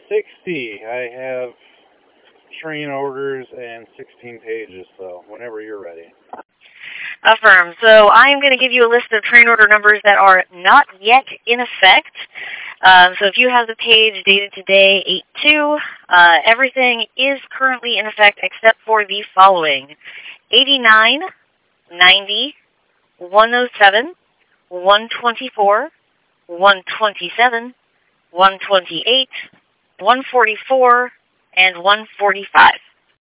60. I have train orders and 16 pages, so whenever you're ready. Affirm. So I'm going to give you a list of train order numbers that are not yet in effect. So if you have the page dated today, 8/2, everything is currently in effect except for the following: 89, 90, 107, 124, 127, 128, 144, and 145.